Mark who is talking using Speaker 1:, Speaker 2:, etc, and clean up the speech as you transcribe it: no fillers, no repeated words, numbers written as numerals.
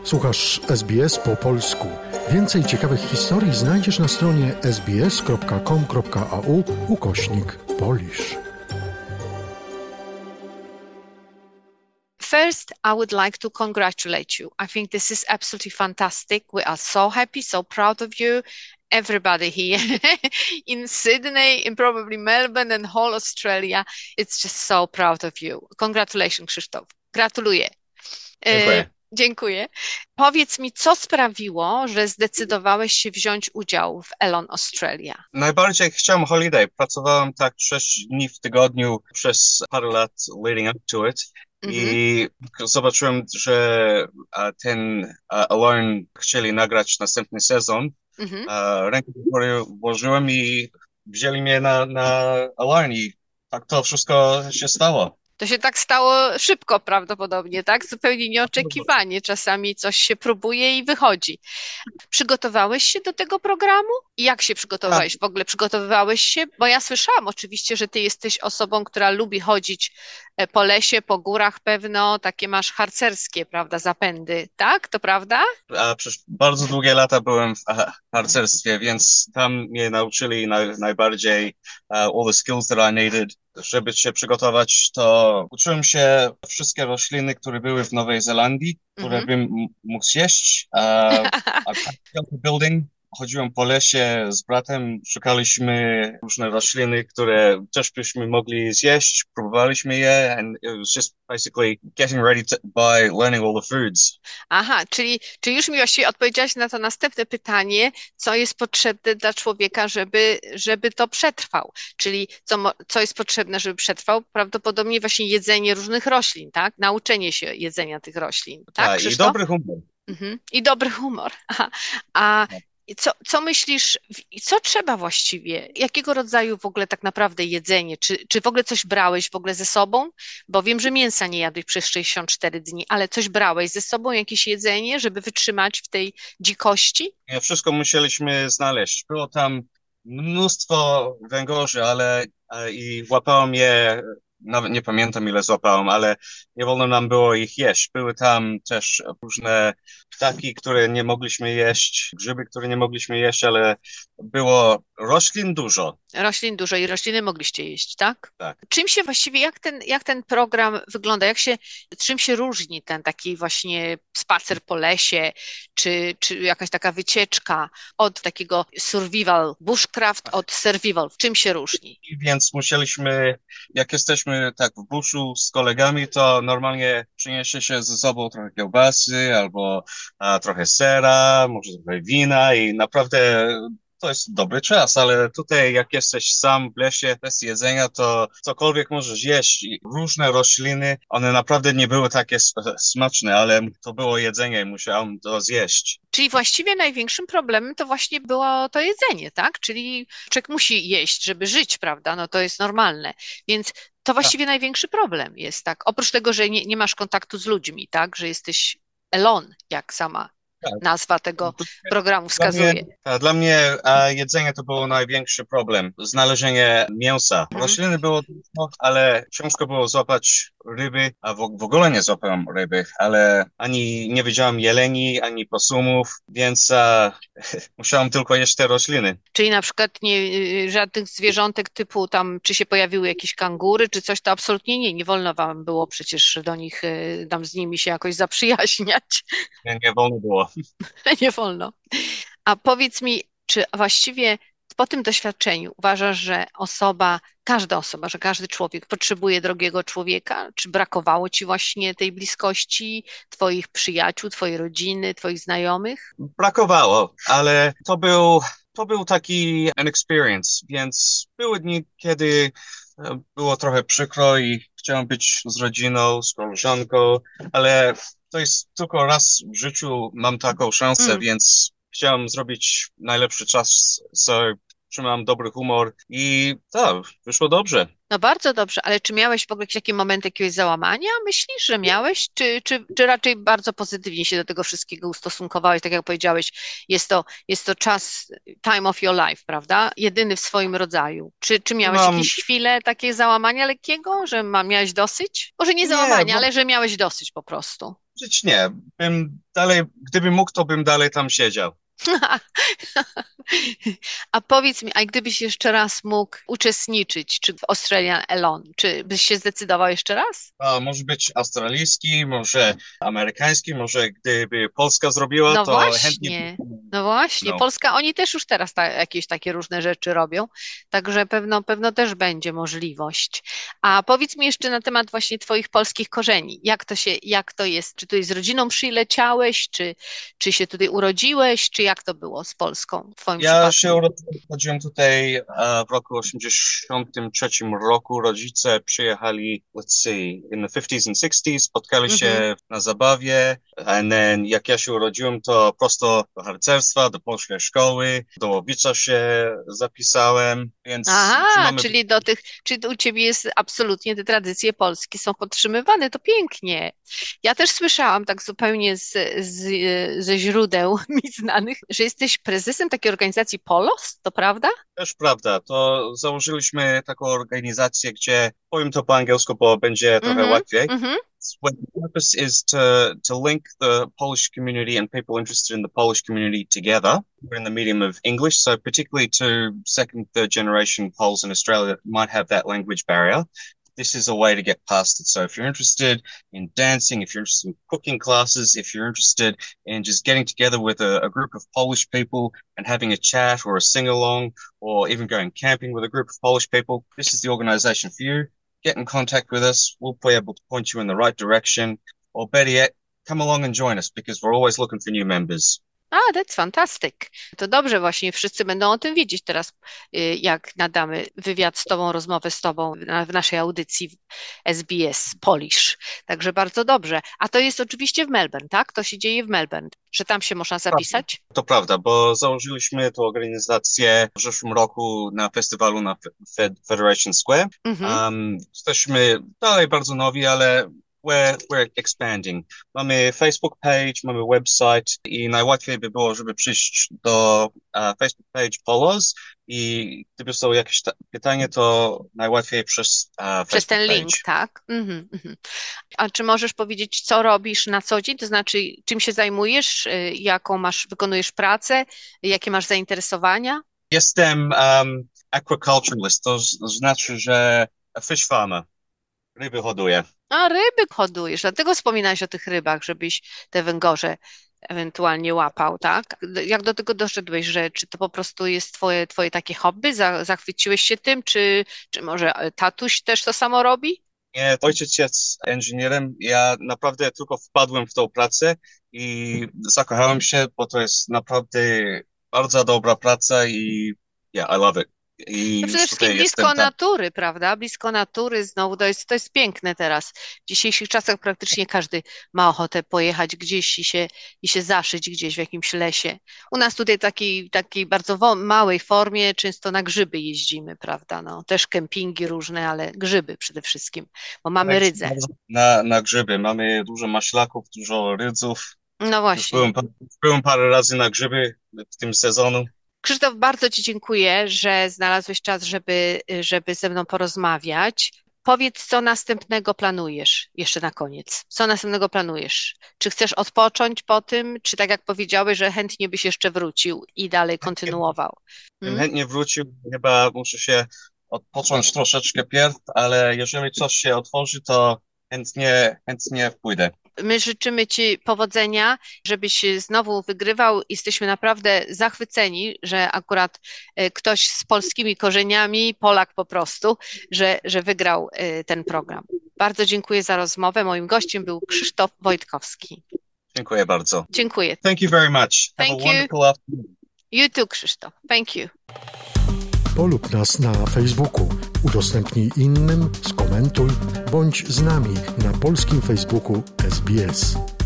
Speaker 1: Słuchasz SBS po polsku. Więcej ciekawych historii znajdziesz na stronie sbs.com.au/Polish.
Speaker 2: First, I would like to congratulate you. I think this is absolutely fantastic. We are so happy, so proud of you. Everybody here in Sydney, in probably Melbourne and whole Australia. It's just so proud of you. Congratulations, Krzysztof. Gratuluję.
Speaker 3: Dziękuję.
Speaker 2: Dziękuję. Powiedz mi, co sprawiło, że zdecydowałeś się wziąć udział w Elon Australia?
Speaker 3: Najbardziej chciałem holiday. Pracowałem tak 6 dni w tygodniu przez parę lat leading up to it. I zobaczyłem, że ten Alone chcieli nagrać następny sezon. Rękę do góry włożyłem i wzięli mnie na Alone i tak to wszystko się stało.
Speaker 2: To się tak stało szybko prawdopodobnie, tak? Zupełnie nieoczekiwanie. Czasami coś się próbuje i wychodzi. Przygotowałeś się do tego programu? I jak się przygotowałeś? W ogóle przygotowywałeś się? Bo ja słyszałam oczywiście, że ty jesteś osobą, która lubi chodzić po lesie, po górach pewno, takie masz harcerskie, prawda, zapędy, tak? To prawda?
Speaker 3: Przez bardzo długie lata byłem w harcerstwie, więc tam mnie nauczyli najbardziej all the skills that I needed. Żeby się przygotować, to uczyłem się wszystkie rośliny, które były w Nowej Zelandii, które bym mógł zjeść. Building. Chodziłem po lesie z bratem, szukaliśmy różne rośliny, które też byśmy mogli zjeść, próbowaliśmy je, and it was just basically getting ready by learning all the foods.
Speaker 2: Aha, czyli już mi właściwie odpowiedziałaś na to następne pytanie, co jest potrzebne dla człowieka, żeby to przetrwał. Czyli co jest potrzebne, żeby przetrwał? Prawdopodobnie właśnie jedzenie różnych roślin, tak? Nauczenie się jedzenia tych roślin, tak?
Speaker 3: I dobry humor.
Speaker 2: I dobry humor. Aha. Co myślisz, co trzeba właściwie? Jakiego rodzaju w ogóle tak naprawdę jedzenie? Czy w ogóle coś brałeś w ogóle ze sobą? Bo wiem, że mięsa nie jadłeś przez 64 dni, ale coś brałeś ze sobą, jakieś jedzenie, żeby wytrzymać w tej dzikości?
Speaker 3: Nie, wszystko musieliśmy znaleźć. Było tam mnóstwo węgorzy, ale i łapałem je, nawet nie pamiętam ile złapałem, ale nie wolno nam było ich jeść. Były tam też różne ptaki, które nie mogliśmy jeść, grzyby, które nie mogliśmy jeść, ale było roślin dużo.
Speaker 2: Roślin dużo i rośliny mogliście jeść, tak?
Speaker 3: Tak.
Speaker 2: Czym się właściwie, jak ten program wygląda? Czym się różni ten taki właśnie spacer po lesie, czy jakaś taka wycieczka od takiego survival, bushcraft od survival? Czym się różni?
Speaker 3: Więc musieliśmy, jak jesteśmy tak w buszu z kolegami, to normalnie przyniesie się ze sobą trochę kiełbasy albo trochę sera, może trochę wina i naprawdę to jest dobry czas, ale tutaj jak jesteś sam w lesie bez jedzenia, to cokolwiek możesz jeść. I różne rośliny, one naprawdę nie były takie smaczne, ale to było jedzenie i musiałem to zjeść.
Speaker 2: Czyli właściwie największym problemem to właśnie było to jedzenie, tak? Czyli człowiek musi jeść, żeby żyć, prawda? No to jest normalne. Więc to właściwie największy problem jest, tak? Oprócz tego, że nie masz kontaktu z ludźmi, tak? Że jesteś alone, jak sama nazwa tego programu wskazuje.
Speaker 3: Dla mnie jedzenie to był największy problem. Znalezienie mięsa. Rośliny było dużo, ale ciężko było złapać ryby, a w ogóle nie złapałem ryby, ale ani nie widziałem jeleni, ani posumów, więc musiałem tylko jeść te rośliny.
Speaker 2: Czyli na przykład żadnych zwierzątek typu tam, czy się pojawiły jakieś kangury, czy coś, to absolutnie nie wolno wam było przecież do nich, tam z nimi się jakoś zaprzyjaźniać.
Speaker 3: Nie wolno było.
Speaker 2: Nie wolno. A powiedz mi, czy właściwie po tym doświadczeniu uważasz, że każda osoba, że każdy człowiek potrzebuje drugiego człowieka? Czy brakowało ci właśnie tej bliskości, twoich przyjaciół, twojej rodziny, twoich znajomych?
Speaker 3: Brakowało, ale to był taki an experience, więc były dni, kiedy było trochę przykro i chciałem być z rodziną, z koleżanką, ale to jest tylko raz w życiu mam taką szansę, więc chciałem zrobić najlepszy czas, so trzymam dobry humor i tak, wyszło dobrze.
Speaker 2: No bardzo dobrze, ale czy miałeś w ogóle jakiś taki moment jakiegoś załamania? Myślisz, że miałeś? Czy raczej bardzo pozytywnie się do tego wszystkiego ustosunkowałeś? Tak jak powiedziałeś, jest to czas, time of your life, prawda? Jedyny w swoim rodzaju. Czy miałeś
Speaker 3: Mam,
Speaker 2: jakieś chwile takie załamania lekkiego, że miałeś dosyć? Może nie
Speaker 3: nie,
Speaker 2: załamania, ale że miałeś dosyć po prostu.
Speaker 3: nie, bym dalej, gdybym mógł, to bym dalej tam siedział.
Speaker 2: A powiedz mi, a gdybyś jeszcze raz mógł uczestniczyć, czy w Australian Alone, czy byś się zdecydował jeszcze raz?
Speaker 3: Może być australijski, może amerykański, może gdyby Polska zrobiła,
Speaker 2: No
Speaker 3: to chętnie
Speaker 2: właśnie, no właśnie.
Speaker 3: no.
Speaker 2: Polska, oni też już teraz jakieś takie różne rzeczy robią, także pewno też będzie możliwość. A powiedz mi jeszcze na temat właśnie twoich polskich korzeni. Jak to jest? Czy tutaj z rodziną przyleciałeś, czy się tutaj urodziłeś, czy jak to było z Polską w twoim
Speaker 3: Ja
Speaker 2: przypadku?
Speaker 3: się urodziłem tutaj w roku 83 roku. Rodzice przyjechali, let's see, in the 50s and 60s, spotkali
Speaker 2: Mhm.
Speaker 3: się na zabawie, and then jak ja się urodziłem, to prosto do harcerstwa, do polskiej szkoły, do łowicza się zapisałem, więc
Speaker 2: Aha,
Speaker 3: mamy...
Speaker 2: czyli u ciebie jest absolutnie te tradycje polskie są podtrzymywane, to pięknie. Ja też słyszałam tak zupełnie ze źródeł mi znanych, że jesteś prezesem takiej organizacji Polos, to prawda?
Speaker 3: Też prawda, to założyliśmy taką organizację, gdzie powiem to po angielsku, bo będzie trochę
Speaker 2: Mhm,
Speaker 3: łatwiej.
Speaker 2: mhm.
Speaker 3: Well, the purpose is to link the Polish community and people interested in the Polish community together. We're in the medium of English, so particularly to second, third generation Poles in Australia that might have that language barrier. This is a way to get past it. So if you're interested in dancing, if you're interested in cooking classes, if you're interested in just getting together with a group of Polish people and having a chat or a sing-along, or even going camping with a group of Polish people, this is the organization for you. Get in contact with us. We'll be able to point you in the right direction. Or better yet, come along and join us because we're always looking for new members.
Speaker 2: That's fantastic. To dobrze, właśnie wszyscy będą o tym wiedzieć teraz, jak nadamy wywiad z tobą, rozmowę z tobą w naszej audycji w SBS Polish. Także bardzo dobrze. A to jest oczywiście w Melbourne, tak? To się dzieje w Melbourne, że tam się można zapisać?
Speaker 3: To prawda, bo założyliśmy tę organizację w zeszłym roku na festiwalu na Federation Square.
Speaker 2: Mhm.
Speaker 3: Jesteśmy dalej bardzo nowi, ale we're expanding. Mamy Facebook page, mamy website i najłatwiej by było, żeby przyjść do Facebook page Polos i gdyby są jakieś pytanie, to najłatwiej przez
Speaker 2: Przez
Speaker 3: Facebook
Speaker 2: ten
Speaker 3: page.
Speaker 2: link, tak? Mhm, mhm. A czy możesz powiedzieć, co robisz na co dzień? To znaczy, czym się zajmujesz? Wykonujesz pracę? Jakie masz zainteresowania?
Speaker 3: Jestem aquaculturalist, to znaczy, że fish farmer. Ryby hoduję.
Speaker 2: A ryby hodujesz, dlatego wspominałeś o tych rybach, żebyś te węgorze ewentualnie łapał, tak? Jak do tego doszedłeś, że czy to po prostu jest twoje takie hobby? Zachwyciłeś się tym, czy może tatuś też to samo robi?
Speaker 3: Nie, ojciec jest inżynierem. Ja naprawdę tylko wpadłem w tą pracę i zakochałem się, bo to jest naprawdę bardzo dobra praca i yeah, I love it. I
Speaker 2: No przede
Speaker 3: już
Speaker 2: wszystkim
Speaker 3: tutaj
Speaker 2: blisko
Speaker 3: jestem tam.
Speaker 2: natury, prawda? Blisko natury znowu, to jest piękne teraz. W dzisiejszych czasach praktycznie każdy ma ochotę pojechać gdzieś i się zaszyć gdzieś w jakimś lesie. U nas tutaj takiej bardzo małej formie często na grzyby jeździmy, prawda? No, też kempingi różne, ale grzyby przede wszystkim, bo mamy rydzę.
Speaker 3: Na grzyby. Mamy dużo maślaków, dużo rydzów.
Speaker 2: No
Speaker 3: Już
Speaker 2: właśnie.
Speaker 3: byłem parę razy na grzyby w tym sezonu.
Speaker 2: Krzysztof, bardzo Ci dziękuję, że znalazłeś czas, żeby ze mną porozmawiać. Powiedz, co następnego planujesz jeszcze na koniec. Co następnego planujesz? Czy chcesz odpocząć po tym, czy tak jak powiedziałeś, że chętnie byś jeszcze wrócił i dalej kontynuował?
Speaker 3: Bym
Speaker 2: Hmm?
Speaker 3: chętnie wrócił, chyba muszę się odpocząć troszeczkę pierw, ale jeżeli coś się otworzy, to chętnie pójdę.
Speaker 2: My życzymy Ci powodzenia, żebyś znowu wygrywał. Jesteśmy naprawdę zachwyceni, że akurat ktoś z polskimi korzeniami, Polak po prostu, że wygrał ten program. Bardzo dziękuję za rozmowę. Moim gościem był Krzysztof Wojtkowski.
Speaker 3: Dziękuję bardzo.
Speaker 2: Dziękuję.
Speaker 3: Thank you very much. Have
Speaker 2: Thank
Speaker 3: a
Speaker 2: you.
Speaker 3: wonderful afternoon.
Speaker 2: You too, Krzysztof. Thank you.
Speaker 1: Polub nas na Facebooku, udostępnij innym, skomentuj, bądź z nami na polskim Facebooku SBS.